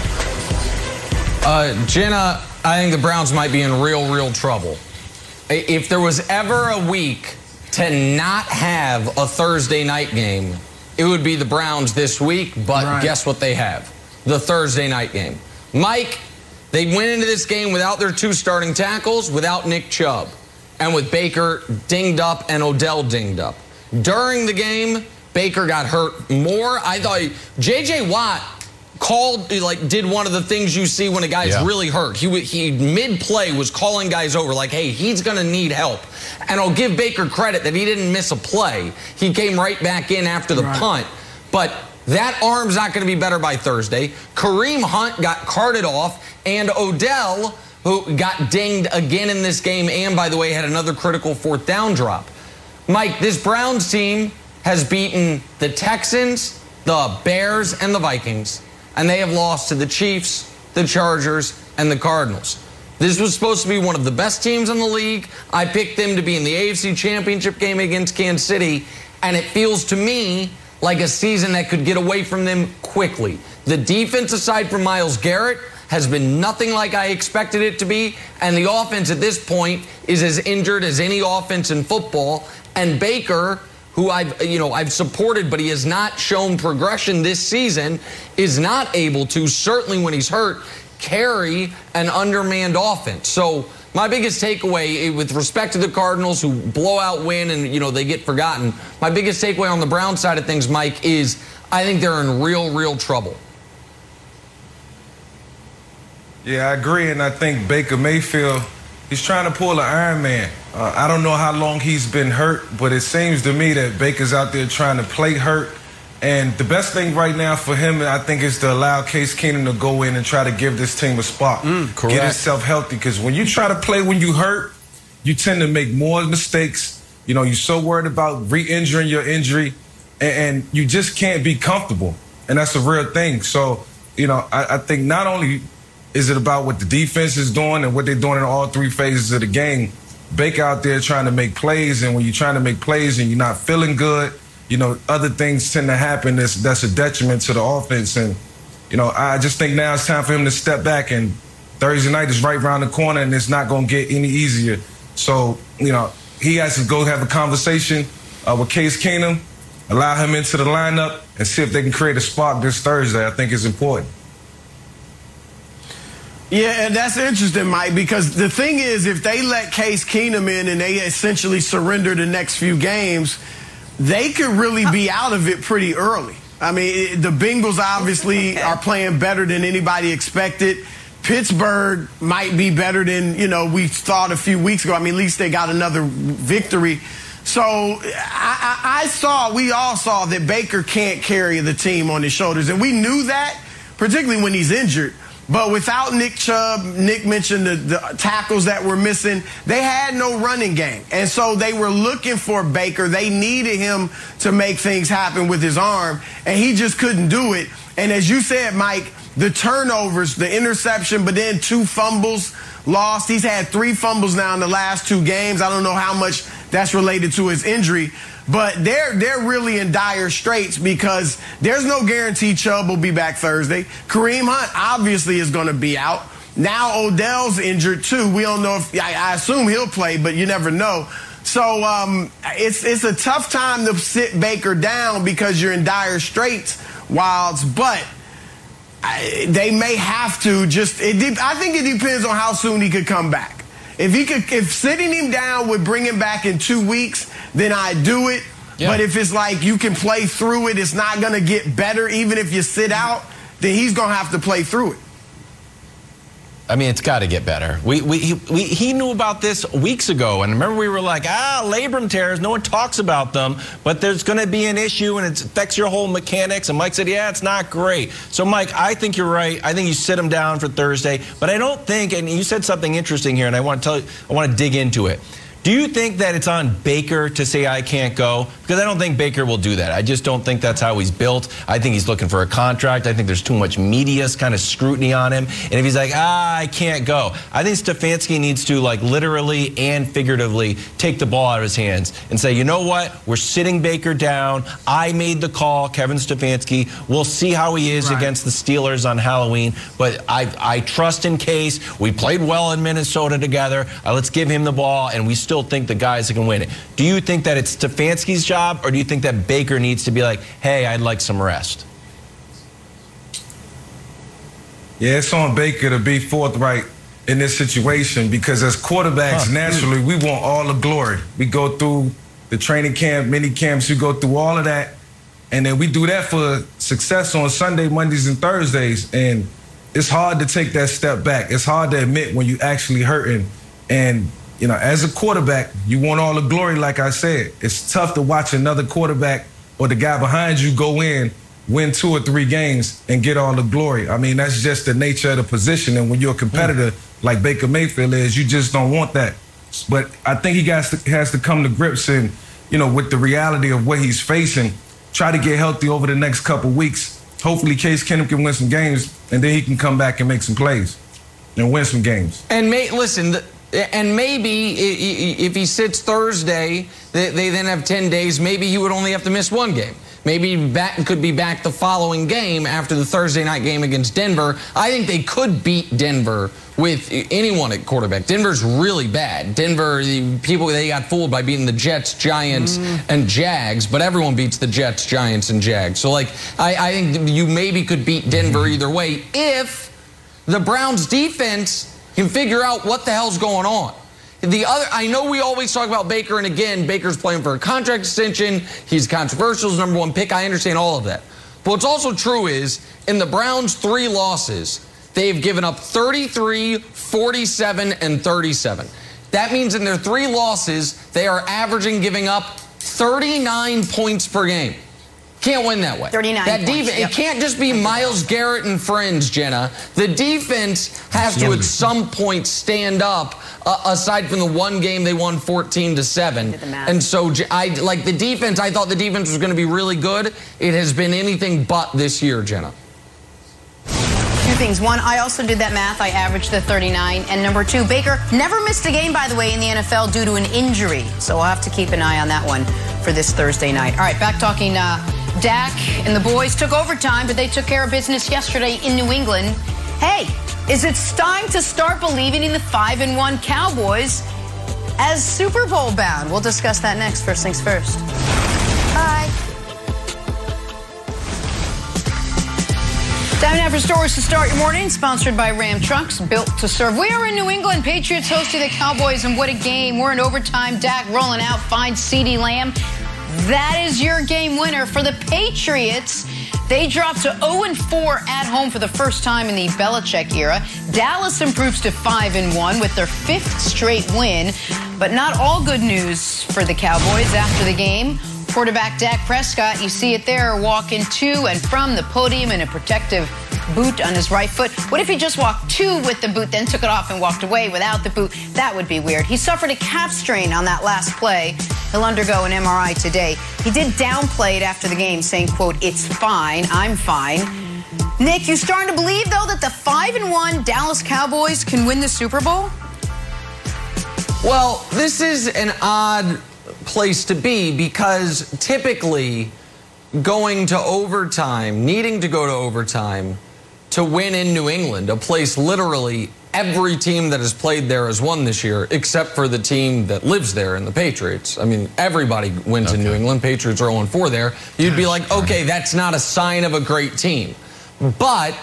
Jenna, I think the Browns might be in real trouble. If there was ever a week to not have a Thursday night game, it would be the Browns this week. But Guess what they have? The Thursday night game. Mike, they went into this game without their 2 starting tackles, without Nick Chubb, and with Baker dinged up and Odell dinged up. During the game, Baker got hurt more. I thought J.J. Watt did one of the things you see when a guy's really hurt. He mid-play was calling guys over like, hey, he's going to need help. And I'll give Baker credit that he didn't miss a play. He came right back in after the punt. But that arm's not going to be better by Thursday. Kareem Hunt got carted off, and Odell, who got dinged again in this game, and, by the way, had another critical 4th down drop. Mike, this Browns team has beaten the Texans, the Bears, and the Vikings, and they have lost to the Chiefs, the Chargers, and the Cardinals. This was supposed to be one of the best teams in the league. I picked them to be in the AFC Championship game against Kansas City, and it feels to me like a season that could get away from them quickly. The defense, aside from Myles Garrett, has been nothing like I expected it to be, and the offense at this point is as injured as any offense in football. And Baker, who I've supported, but he has not shown progression this season, is not able to, certainly when he's hurt, carry an undermanned offense. So my biggest takeaway with respect to the Cardinals, who blowout win and, they get forgotten, my biggest takeaway on the Brown side of things, Mike, is I think they're in real trouble. Yeah, I agree, and I think Baker Mayfield, he's trying to pull an Iron Man. I don't know how long he's been hurt, but it seems to me that Baker's out there trying to play hurt. And the best thing right now for him, I think, is to allow Case Keenum to go in and try to give this team a spark. Get himself healthy, because when you try to play when you hurt, you tend to make more mistakes. You're so worried about re-injuring your injury, and you just can't be comfortable. And that's a real thing. So, I think not only is it about what the defense is doing and what they're doing in all 3 phases of the game, Baker out there trying to make plays, and when you're trying to make plays and you're not feeling good, other things tend to happen that's a detriment to the offense. And, I just think now it's time for him to step back, and Thursday night is right around the corner, and it's not going to get any easier. So, he has to go have a conversation with Case Keenum, allow him into the lineup, and see if they can create a spark this Thursday. I think it's important. Yeah, and that's interesting, Mike, because the thing is, if they let Case Keenum in and they essentially surrender the next few games, they could really be out of it pretty early. I mean, the Bengals obviously are playing better than anybody expected. Pittsburgh might be better than, we thought a few weeks ago. I mean, at least they got another victory. So we all saw that Baker can't carry the team on his shoulders. And we knew that, particularly when he's injured. But without Nick Chubb, Nick mentioned the tackles that were missing, they had no running game. And so they were looking for Baker. They needed him to make things happen with his arm, and he just couldn't do it. And as you said, Mike, the turnovers, the interception, but then 2 fumbles lost. He's had 3 fumbles now in the last 2 games. I don't know how much that's related to his injury. But they're really in dire straits because there's no guarantee Chubb will be back Thursday. Kareem Hunt obviously is going to be out. Now Odell's injured too. We don't know if I assume he'll play, but you never know. So it's a tough time to sit Baker down because you're in dire straits, Wilds. But they may have to I think it depends on how soon he could come back. If sitting him down would bring him back in 2 weeks, then I do it. Yeah. But if it's like you can play through it, it's not going to get better even if you sit out, then he's going to have to play through it. I mean, it's got to get better. He knew about this weeks ago, and remember we were like, labrum tears, no one talks about them, but there's going to be an issue, and it affects your whole mechanics. And Mike said, yeah, it's not great. So, Mike, I think you're right. I think you sit him down for Thursday, but I don't think, and you said something interesting here, and I want to dig into it. Do you think that it's on Baker to say I can't go? Because I don't think Baker will do that. I just don't think that's how he's built. I think he's looking for a contract. I think there's too much media kind of scrutiny on him. And if he's like, I can't go, I think Stefanski needs to, like, literally and figuratively take the ball out of his hands and say, you know what? We're sitting Baker down. I made the call, Kevin Stefanski. We'll see how he is against the Steelers on Halloween. But I trust in Case. We played well in Minnesota together. Let's give him the ball, and we still think the guys that can win it. Do you think that it's Stefanski's job, or do you think that Baker needs to be like, hey, I'd like some rest? Yeah, it's on Baker to be forthright in this situation, because as quarterbacks, naturally, we want all the glory. We go through the training camp, mini camps, we go through all of that, and then we do that for success on Sunday, Mondays, and Thursdays, and it's hard to take that step back. It's hard to admit when you actually hurting, and you know, as a quarterback, you want all the glory, like I said. It's tough to watch another quarterback or the guy behind you go in, win 2 or 3 games, and get all the glory. I mean, that's just the nature of the position. And when you're a competitor like Baker Mayfield is, you just don't want that. But I think he has to come to grips and, you know, with the reality of what he's facing, try to get healthy over the next couple weeks. Hopefully Case Keenum can win some games, and then he can come back and make some plays and win some games. And listen, and maybe if he sits Thursday, they then have 10 days, maybe he would only have to miss 1 game. Maybe could be back the following game after the Thursday night game against Denver. I think they could beat Denver with anyone at quarterback. Denver's really bad. Denver, they got fooled by beating the Jets, Giants, and Jags, but everyone beats the Jets, Giants, and Jags. So, like, I think you maybe could beat Denver either way if the Browns' defense can figure out what the hell's going on. I know we always talk about Baker, and again, Baker's playing for a contract extension. He's controversial, he's number 1 pick. I understand all of that. But what's also true is, in the Browns' 3 losses, they've given up 33, 47, and 37. That means in their 3 losses, they are averaging giving up 39 points per game. Can't win that way. 39 points. It can't just be Myles Garrett and friends, Jenna. The defense has to at some point stand up, aside from the 1 game they won 14-7. And so I thought the defense was going to be really good. It has been anything but this year, Jenna. 2 things. 1, I also did that math. I averaged the 39. And number 2, Baker never missed a game, by the way, in the NFL due to an injury. So we'll have to keep an eye on that one for this Thursday night. All right, back talking Dak and the boys took overtime, but they took care of business yesterday in New England. Hey, is it time to start believing in the 5-1 Cowboys as Super Bowl bound? We'll discuss that next. First things first. Bye. Time now for stories to start your morning, sponsored by Ram Trucks, built to serve. We are in New England. Patriots hosting the Cowboys, and what a game. We're in overtime. Dak rolling out, finds CeeDee Lamb. That is your game winner for the Patriots. They dropped to 0-4 at home for the first time in the Belichick era. Dallas improves to 5-1 with their 5th straight win. But not all good news for the Cowboys after the game. Quarterback Dak Prescott, you see it there, walking to and from the podium in a protective boot on his right foot. What if he just walked to with the boot, then took it off and walked away without the boot? That would be weird. He suffered a calf strain on that last play. He'll undergo an MRI today. He did downplay it after the game, saying, quote, "It's fine, I'm fine." Nick, you starting to believe, though, that the 5-1 Dallas Cowboys can win the Super Bowl? Well, this is an odd place to be, because typically going to overtime, needing to go to overtime to win in New England, a place literally every team that has played there has won this year, except for the team that lives there and the Patriots. I mean, everybody wins in New England. Patriots are 0-4 there. You'd be like, okay, that's not a sign of a great team. But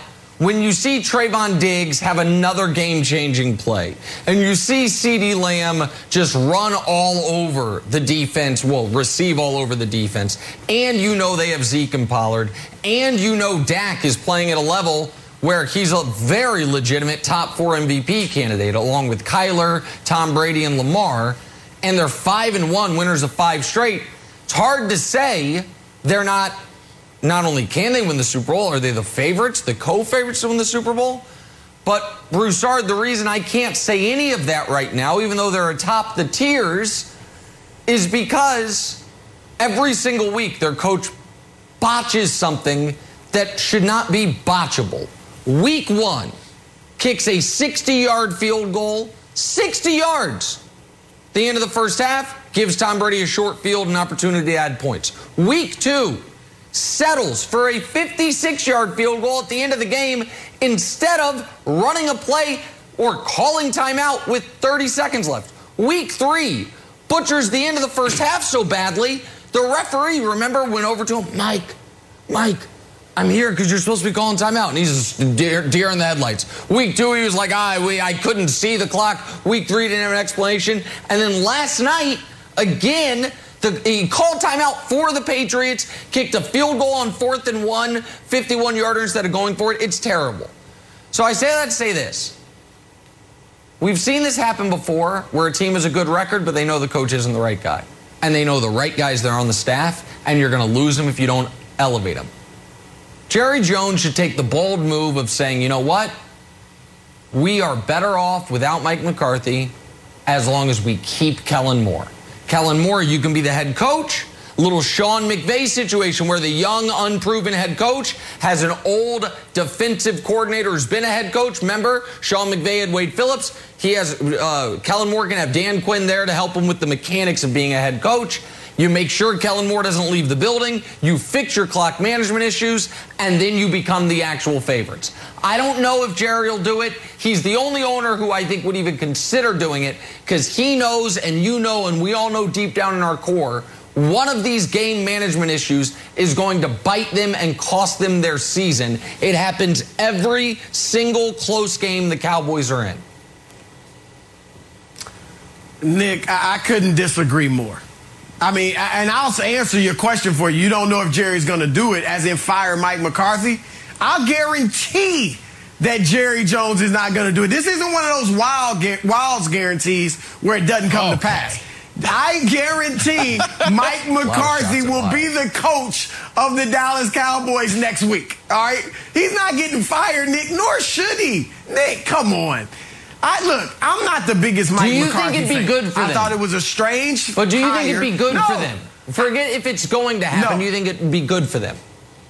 when you see Trayvon Diggs have another game-changing play, and you see CeeDee Lamb just run all over the defense, well, receive all over the defense, and you know they have Zeke and Pollard, and you know Dak is playing at a level where he's a very legitimate top 4 MVP candidate, along with Kyler, Tom Brady, and Lamar, and they're 5-1, winners of 5 straight. It's hard to say they're not only can they win the Super Bowl, are they the favorites, the co-favorites to win the Super Bowl? But, Broussard, the reason I can't say any of that right now, even though they're atop the tiers, is because every single week their coach botches something that should not be botchable. Week 1, kicks a 60-yard field goal, 60 yards. The end of the first half, gives Tom Brady a short field and opportunity to add points. Week 2, settles for a 56-yard field goal at the end of the game instead of running a play or calling timeout with 30 seconds left. Week 3, butchers the end of the first half so badly, the referee, remember, went over to him, Mike, I'm here because you're supposed to be calling timeout. And he's just deer in the headlights. Week 2, he was like, I couldn't see the clock. Week 3, didn't have an explanation. And then last night, again, he called timeout for the Patriots, kicked a field goal on 4th and 1, 51-yarder instead of going for it. It's terrible. So I say that to say this. We've seen this happen before where a team has a good record, but they know the coach isn't the right guy. And they know the right guys that are on the staff, and you're going to lose them if you don't elevate them. Jerry Jones should take the bold move of saying, you know what? We are better off without Mike McCarthy as long as we keep Kellen Moore. Kellen Moore, you can be the head coach. A little Sean McVay situation where the young, unproven head coach has an old defensive coordinator who's been a head coach. Remember, Sean McVay had Wade Phillips. He has Kellen Moore can have Dan Quinn there to help him with the mechanics of being a head coach. You make sure Kellen Moore doesn't leave the building. You fix your clock management issues, and then you become the actual favorites. I don't know if Jerry will do it. He's the only owner who I think would even consider doing it because he knows, and you know, and we all know deep down in our core, one of these game management issues is going to bite them and cost them their season. It happens every single close game the Cowboys are in. Nick, I couldn't disagree more. I mean, and I'll answer your question for you. You don't know if Jerry's going to do it, as in fire Mike McCarthy. I'll guarantee that Jerry Jones is not going to do it. This isn't one of those wild guarantees where it doesn't come to pass. I guarantee Mike McCarthy will be the coach of the Dallas Cowboys next week. All right? He's not getting fired, Nick, nor should he. Nick, come on. Look, I'm not the biggest Mike McCarthy fan. Do you think it'd be good for them? I thought it was a strange But do you think it'd be good for them? Forget if it's going to happen. Do you think it'd be good for them?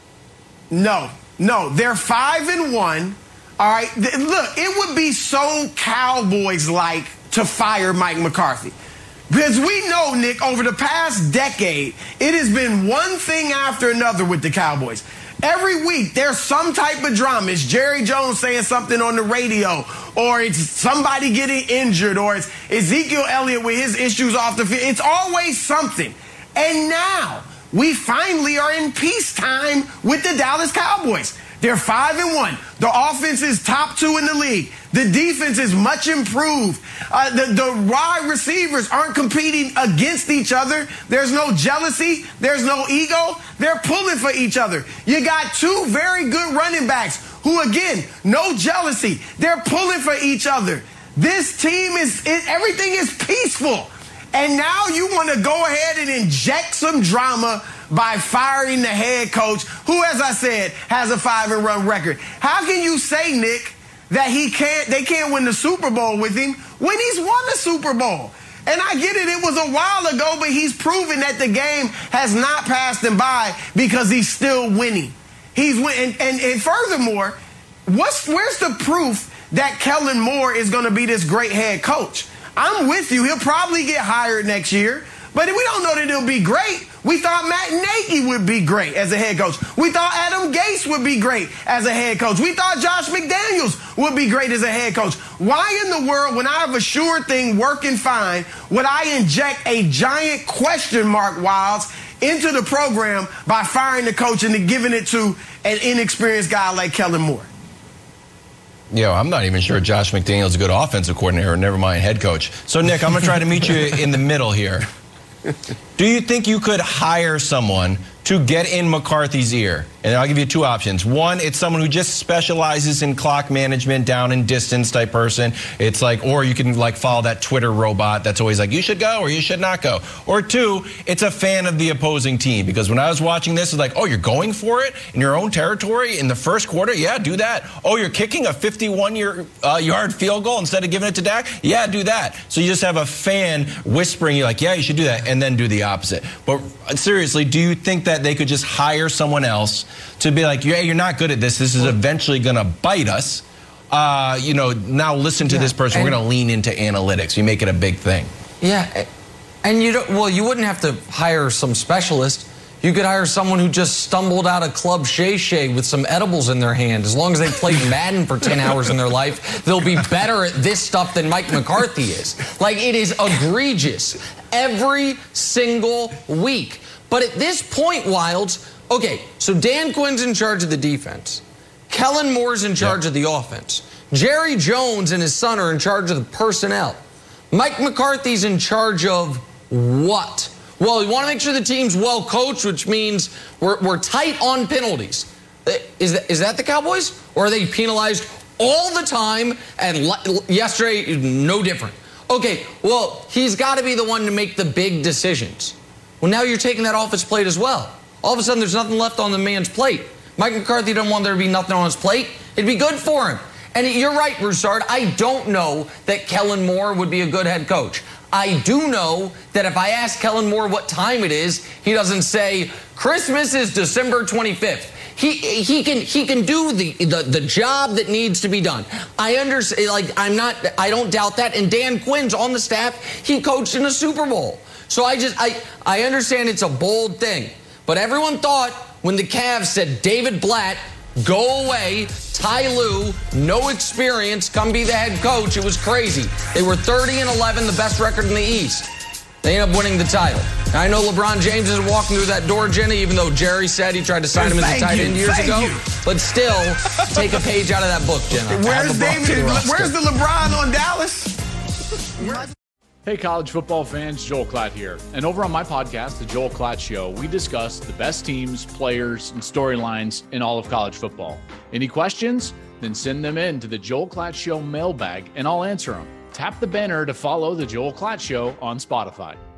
No. They're 5-1. All right? Look, it would be so Cowboys-like to fire Mike McCarthy. Because we know, Nick, over the past decade, it has been one thing after another with the Cowboys. Every week, there's some type of drama. It's Jerry Jones saying something on the radio, or it's somebody getting injured, or it's Ezekiel Elliott with his issues off the field. It's always something. And now, we finally are in peacetime with the Dallas Cowboys. They're 5-1. The offense is top 2 in the league. The defense is much improved. The wide receivers aren't competing against each other. There's no jealousy. There's no ego. They're pulling for each other. You got 2 very good running backs who, again, no jealousy. They're pulling for each other. This team everything is peaceful. And now you want to go ahead and inject some drama by firing the head coach, who, as I said, has a 5-1 record. How can you say, Nick, that they can't win the Super Bowl with him when he's won the Super Bowl? And I get it was a while ago, but he's proven that the game has not passed him by because he's still winning. He's winning. And furthermore, where's the proof that Kellen Moore is going to be this great head coach? I'm with you. He'll probably get hired next year, but we don't know that he'll be great. We thought Matt Nagy would be great as a head coach. We thought Adam Gase would be great as a head coach. We thought Josh McDaniels would be great as a head coach. Why in the world, when I have a sure thing working fine, would I inject a giant question mark, Wilds, into the program by firing the coach and then giving it to an inexperienced guy like Kellen Moore? I'm not even sure Josh McDaniels a good offensive coordinator, never mind head coach. So, Nick, I'm going to try to meet you in the middle here. Do you think you could hire someone to get in McCarthy's ear? And I'll give you two options. One, it's someone who just specializes in clock management, down and distance type person. It's like, or you can like follow that Twitter robot that's always like, you should go or you should not go. Or two, it's a fan of the opposing team. Because when I was watching this, it's like, oh, you're going for it in your own territory in the first quarter? Yeah, do that. Oh, you're kicking a 51-yard field goal instead of giving it to Dak? Yeah, do that. So you just have a fan whispering, you're like, yeah, you should do that, and then do the opposite. But seriously, do you think that they could just hire someone else to be like, yeah, you're not good at this. This is eventually going to bite us. Now listen to this person. We're going to lean into analytics. You make it a big thing. Yeah, and you wouldn't have to hire some specialist. You could hire someone who just stumbled out of Club Shay Shay with some edibles in their hand. As long as they played Madden for 10 hours in their life, they'll be better at this stuff than Mike McCarthy is. Like, it is egregious every single week. But at this point, Wildes, okay, so Dan Quinn's in charge of the defense. Kellen Moore's in charge of the offense. Jerry Jones and his son are in charge of the personnel. Mike McCarthy's in charge of what? Well, we want to make sure the team's well coached, which means we're tight on penalties. Is that the Cowboys? Or are they penalized all the time and yesterday no different? Okay, well, he's got to be the one to make the big decisions. Well, now you're taking that off his plate as well. All of a sudden, there's nothing left on the man's plate. Mike McCarthy doesn't want there to be nothing on his plate. It'd be good for him. And you're right, Broussard. I don't know that Kellen Moore would be a good head coach. I do know that if I ask Kellen Moore what time it is, he doesn't say, Christmas is December 25th. He can do the job that needs to be done. I understand, I don't doubt that. And Dan Quinn's on the staff. He coached in a Super Bowl. So I understand it's a bold thing. But everyone thought when the Cavs said David Blatt, go away, Ty Lue, no experience, come be the head coach, it was crazy. They were 30-11, the best record in the East. They ended up winning the title. Now, I know LeBron James isn't walking through that door, Jenny, even though Jerry said he tried to sign him as a tight end years ago. But still, take a page out of that book, Jenny. Where's the LeBron on Dallas? Hey, college football fans, Joel Klatt here. And over on my podcast, The Joel Klatt Show, we discuss the best teams, players, and storylines in all of college football. Any questions? Then send them in to the Joel Klatt Show mailbag, and I'll answer them. Tap the banner to follow The Joel Klatt Show on Spotify.